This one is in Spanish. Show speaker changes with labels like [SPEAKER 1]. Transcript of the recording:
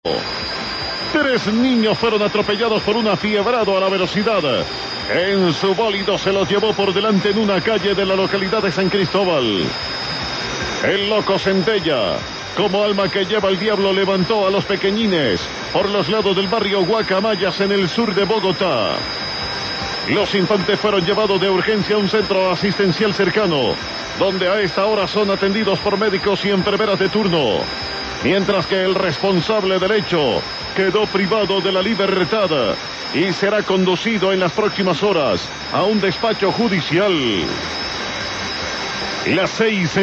[SPEAKER 1] 3 niños fueron atropellados por un afiebrado a la velocidad. En su bólido se los llevó por delante en una calle de la localidad de San Cristóbal. El loco Centella, como alma que lleva el diablo, levantó a los pequeñines por los lados del barrio Guacamayas en el sur de Bogotá. Los infantes fueron llevados de urgencia a un centro asistencial cercano, donde a esta hora son atendidos por médicos y enfermeras de turno, mientras que el responsable del hecho quedó privado de la libertad y será conducido en las próximas horas a un despacho judicial. Las 6